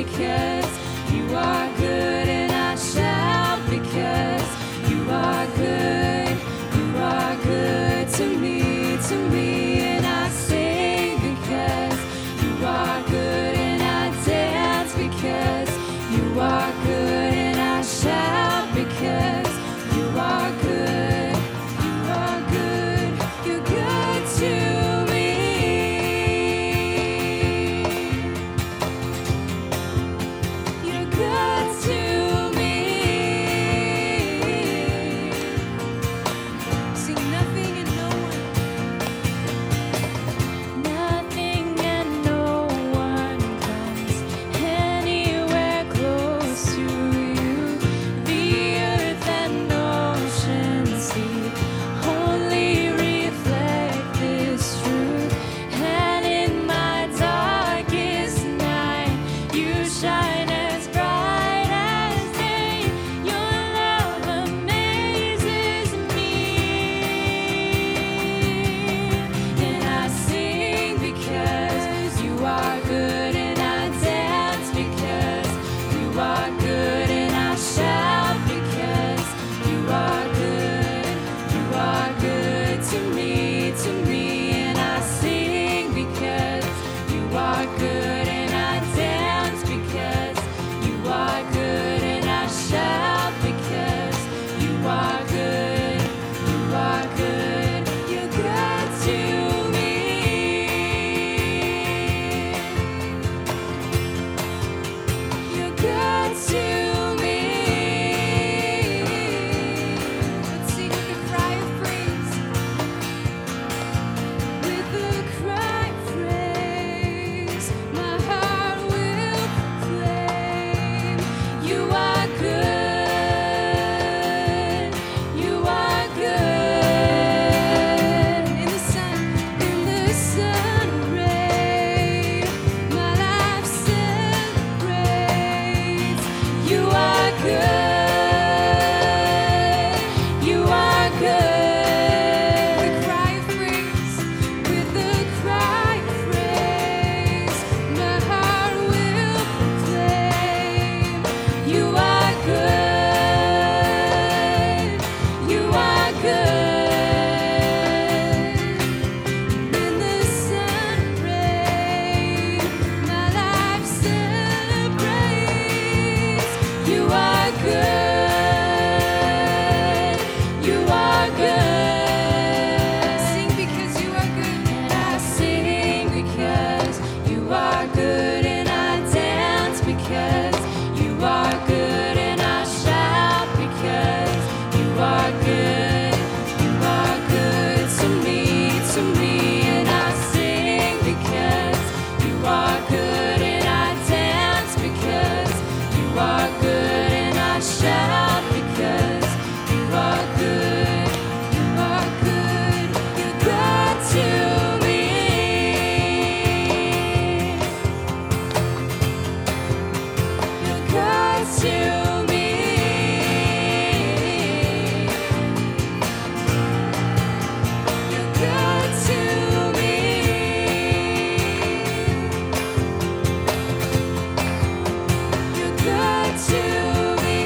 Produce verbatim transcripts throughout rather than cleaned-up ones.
because you are good, and I shout because you are good. You are good to me, to me, and I sing because you are good, and I dance because you are good, and I shout because you are good. You are good. You're good to me. You're good to me. Sing nothing and no one. Nothing and no one comes anywhere close to you. The earth and ocean sea only reflect this truth. And in my darkest night, you shine as bright as day. Your love amazes me. And I sing because you are good, and I dance because you are good, and I shout because you are good. You are good to me, to me, and I sing because you are good, and I dance because you are good, and I shout because you are good. You are good. You're good to me. You're good to me. Let's sing with the cry of praise. With the cry of praise, my heart will proclaim. You are good. You are good. In the sun, in the sun ray, my life celebrates. You are good. You are good. The cry of praise, with the cry of praise, my heart will proclaim. You are good. You are good. In the sun ray, my life celebrates. You are good. You are good. Sing because you are good. And I sing because you are good, and I dance because you are good, and I shout because you are good. You are good to me, to me, and I sing because you are good, and I dance because you are good, and I shout because you are good. You are good. You're good to me. You're good to me. You're good to me. You're good to me.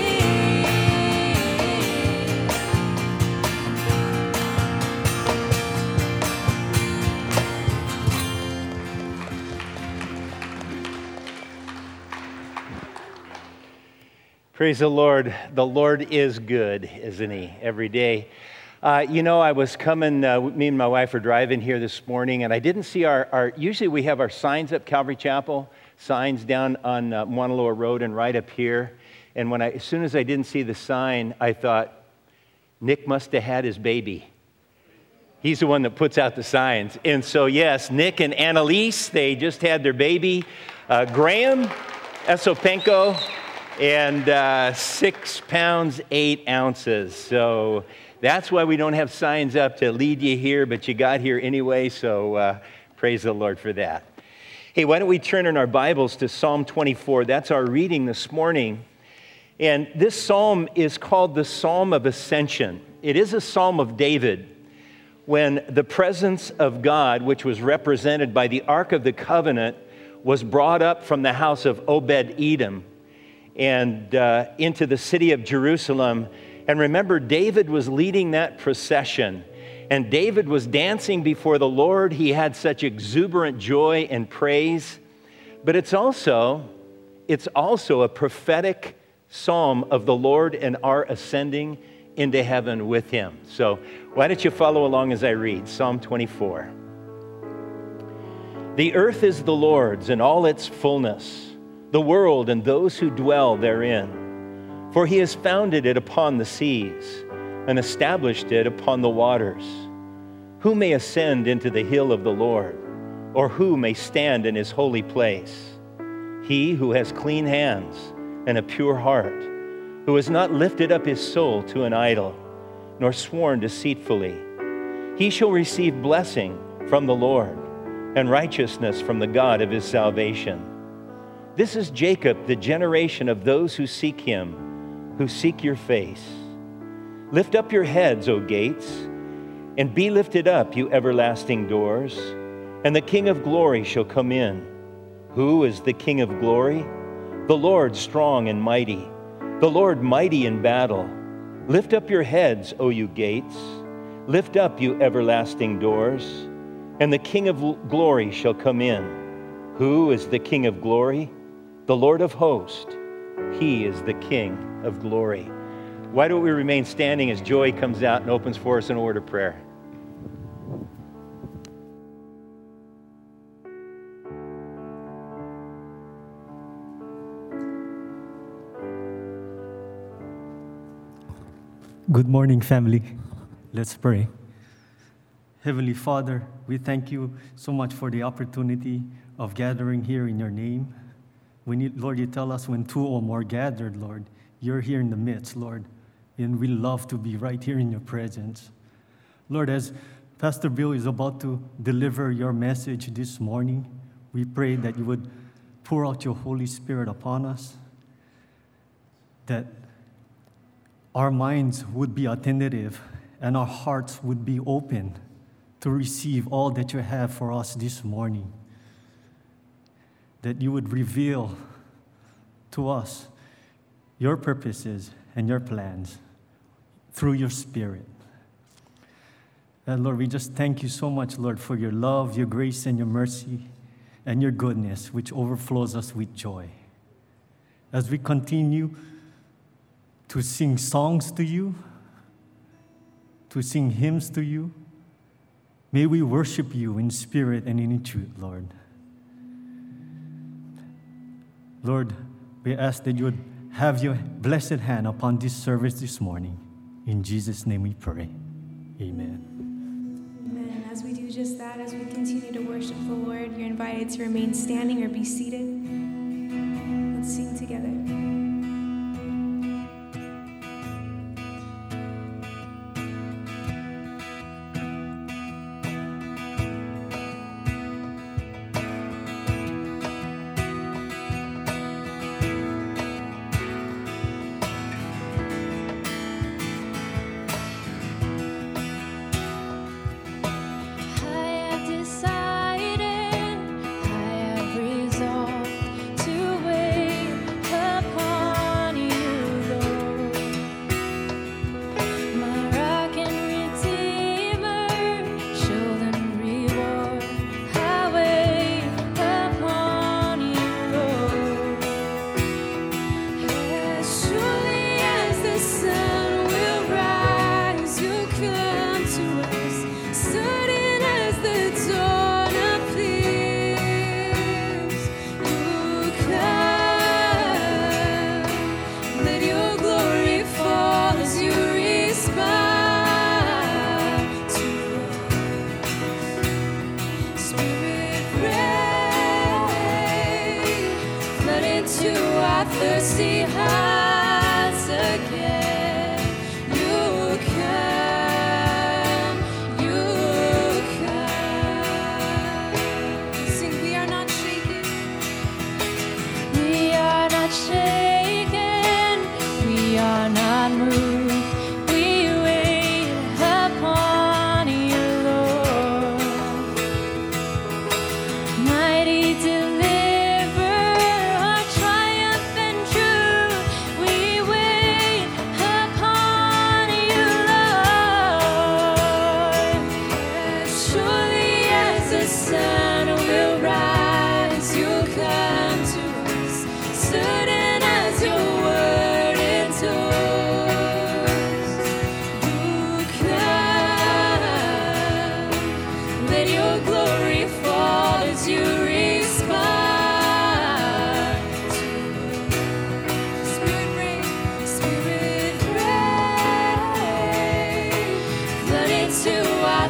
Praise the Lord. The Lord is good, isn't he? Every day. Uh, you know, I was coming, uh, me and my wife were driving here this morning, and I didn't see our, our usually we have our signs up, Calvary Chapel, signs down on uh, Mauna Loa Road and right up here. And when I, as soon as I didn't see the sign, I thought, Nick must have had his baby. He's the one that puts out the signs. And so, yes, Nick and Annalise, they just had their baby. Uh, Graham Esopenko, and uh, six pounds, eight ounces. So that's why we don't have signs up to lead you here, but you got here anyway, so uh, praise the Lord for that. Hey, why don't we turn in our Bibles to Psalm twenty-four? That's our reading this morning. And this psalm is called the Psalm of Ascension. It is a psalm of David, when the presence of God, which was represented by the Ark of the Covenant, was brought up from the house of Obed-Edom and uh, into the city of Jerusalem. And remember, David was leading that procession. And David was dancing before the Lord. He had such exuberant joy and praise. But it's also, it's also a prophetic psalm of the Lord and our ascending into heaven with him. So why don't you follow along as I read Psalm twenty-four. The earth is the Lord's and all its fullness, the world and those who dwell therein. For he has founded it upon the seas and established it upon the waters. Who may ascend into the hill of the Lord, or who may stand in his holy place? He who has clean hands and a pure heart, who has not lifted up his soul to an idol, nor sworn deceitfully. He shall receive blessing from the Lord, and righteousness from the God of his salvation. This is Jacob, the generation of those who seek him, who seek your face. Lift up your heads, O gates, and be lifted up, you everlasting doors, and the King of glory shall come in. Who is the King of glory? The Lord strong and mighty, the Lord mighty in battle. Lift up your heads, O you gates. Lift up, you everlasting doors, and the King of glory shall come in. Who is the King of glory? The Lord of hosts. He is the King of glory. Why don't we remain standing as Joy comes out and opens for us in a word of prayer? Good morning, family. Let's pray. Heavenly Father, we thank you so much for the opportunity of gathering here in your name. When you, Lord, you tell us when two or more gathered, Lord, you're here in the midst, Lord, and we love to be right here in your presence. Lord, as Pastor Bill is about to deliver your message this morning, we pray that you would pour out your Holy Spirit upon us, that our minds would be attentive and our hearts would be open to receive all that you have for us this morning. That you would reveal to us your purposes and your plans through your Spirit. And Lord, we just thank you so much, Lord, for your love, your grace, and your mercy, and your goodness, which overflows us with joy. As we continue to sing songs to you, to sing hymns to you, may we worship you in spirit and in truth, Lord. Lord, we ask that you would have your blessed hand upon this service this morning. In Jesus' name we pray. Amen. Amen. As we do just that, as we continue to worship the Lord, you're invited to remain standing or be seated. Let's sing together. I have decided, I have resolved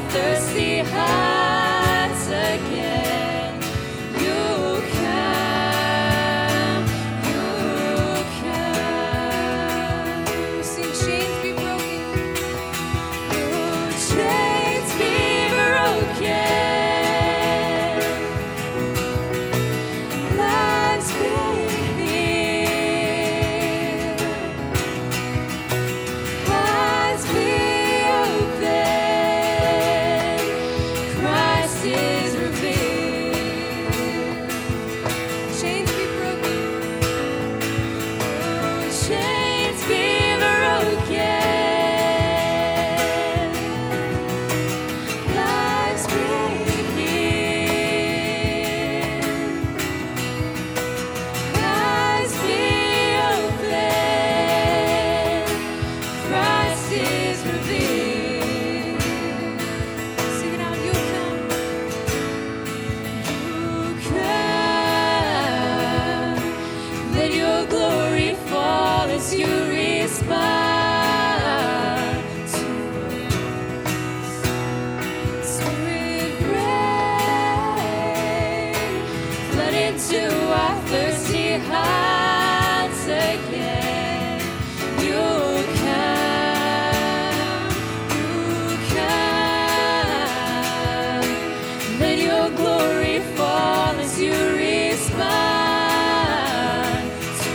thirsty hearts again. You come, you come. Sing chains be broken. Oh, chains be broken. Lives be healed. Eyes be open. Christ is revealed. Chains be broken. Oh, chains be broken. Lives be healed. Eyes be open. Christ is revealed. Sing it out. You come. You come. Let your glory fall as you respond to us. Spirit, rain, flood into our thirsty hearts again. You come, you come. Let your glory fall as you respond to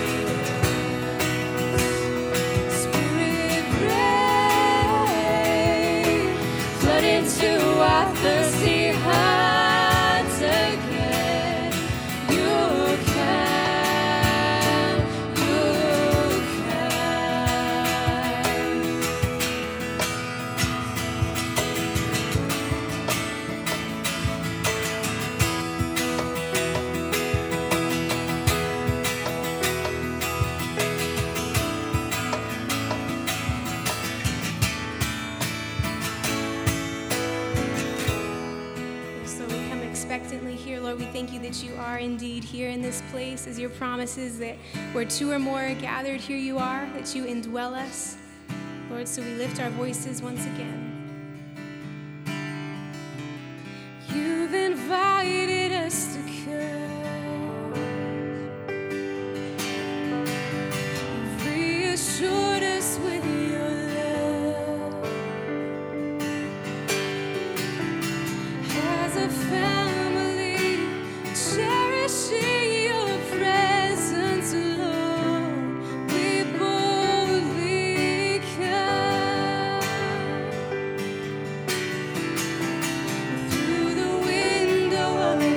us. Spirit, rain, flood into our thirsty hearts again. You come, you come. So we come expectantly here, Lord. We thank you that you are indeed here in this place, as your promises that where two or more are gathered, here you are, that you indwell us. Lord, so we lift our voices once again. You've invited us to come. You've reassured us with your love. As a family, cherishing your presence, Lord, we boldly come. Through the window of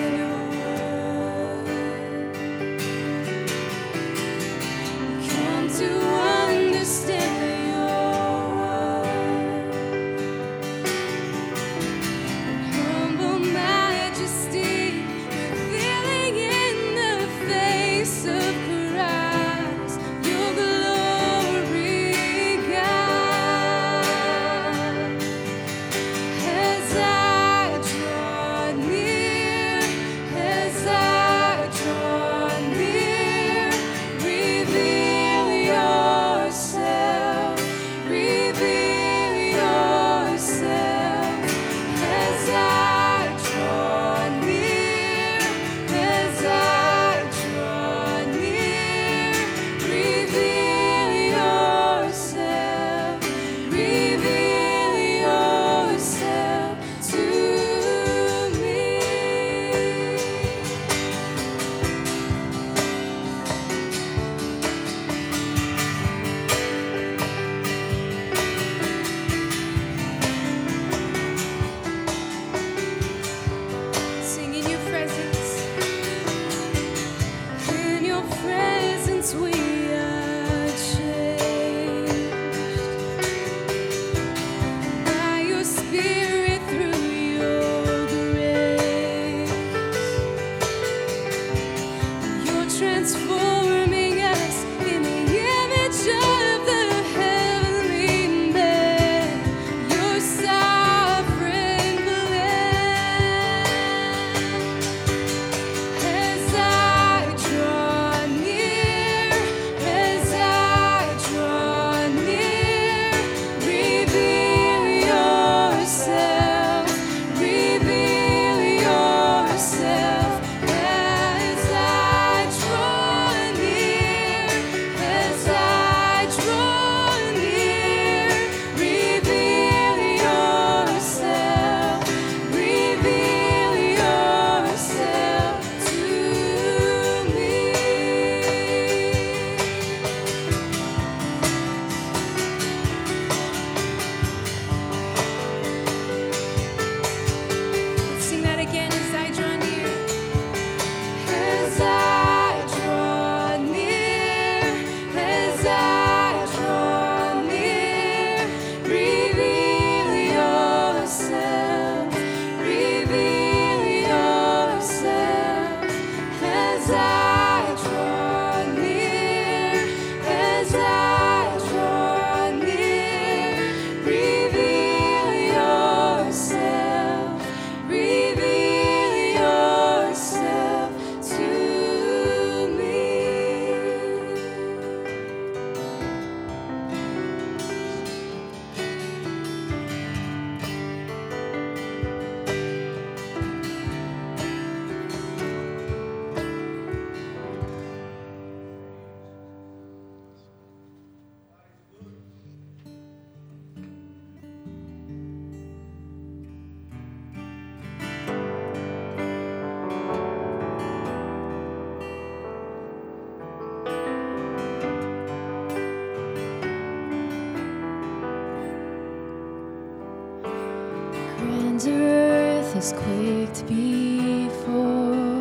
and earth has quaked before,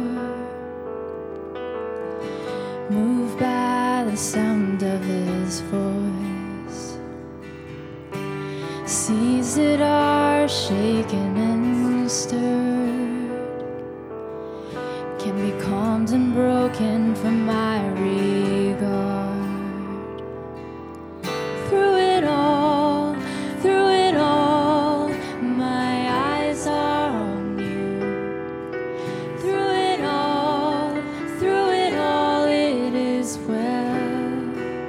moved by the sound of his voice. Seas that are shaken and stirred can be calmed and broken from my regard. Through it all, through it all, my eyes are on you. Through it all, through it all, it is well.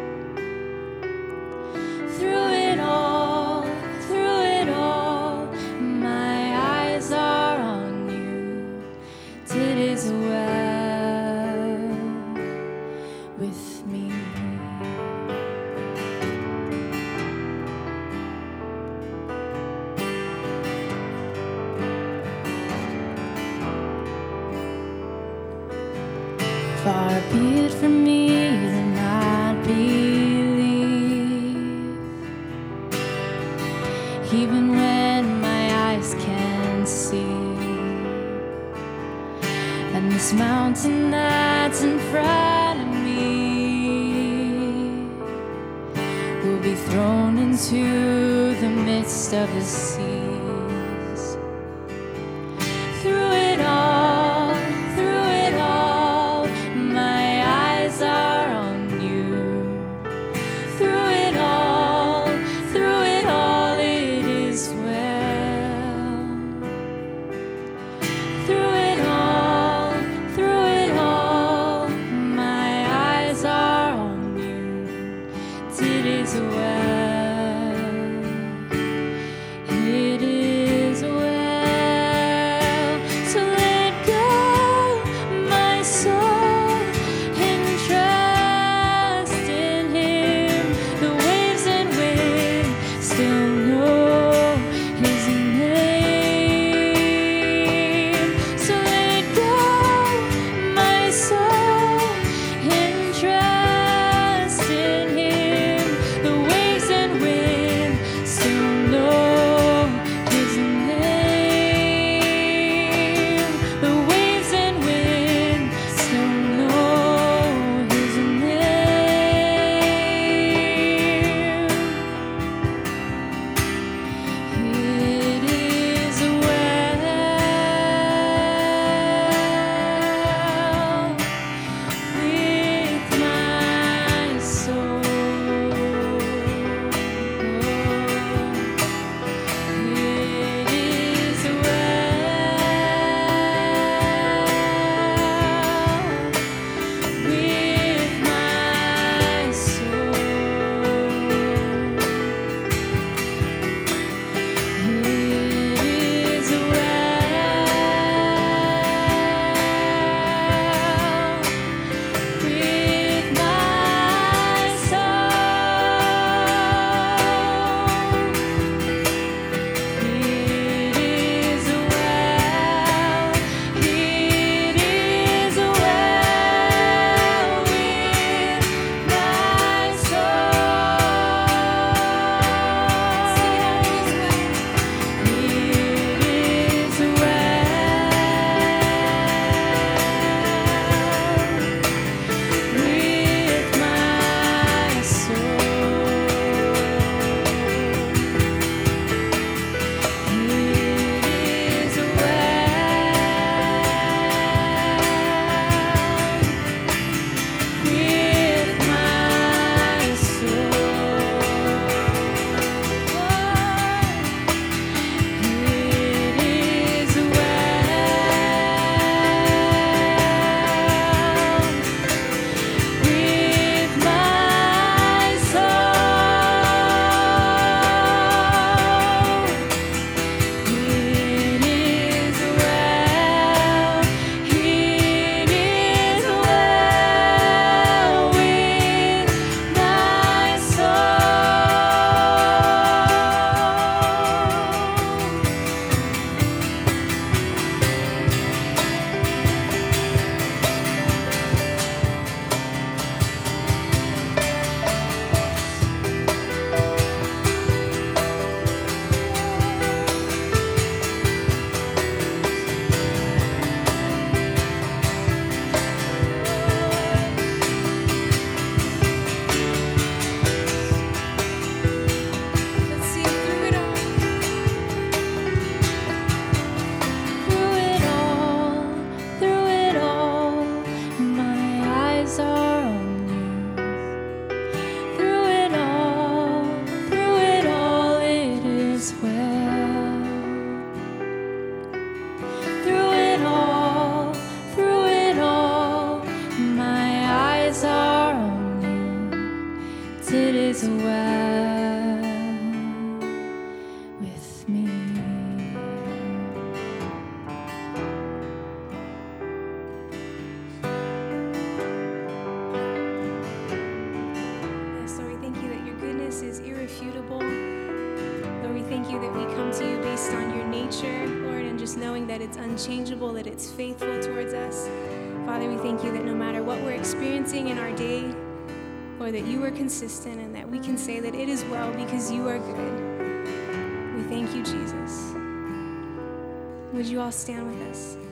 Through it all, through it all, my eyes are on you. It is well with me. Far be it from me to not believe, even when my eyes can't see. And this mountain that's in front of me will be thrown into the midst of the seas. Through it all, through it all, my eyes are on you. Through it all, through it all, it is well. Through it all, through it all, my eyes are on you. It is well. It is well. So let go, my soul, and trust in Him. The waves and wind still know His name. So let go, my soul, and trust in Him. The waves and wind still know His name. The waves and wind still know His name. thank you that we come to you based on your nature, Lord, and just knowing that it's unchangeable, that it's faithful towards us. Father, we thank you that no matter what we're experiencing in our day, Lord, that you are consistent and that we can say that it is well because you are good. We thank you, Jesus. Would you all stand with us?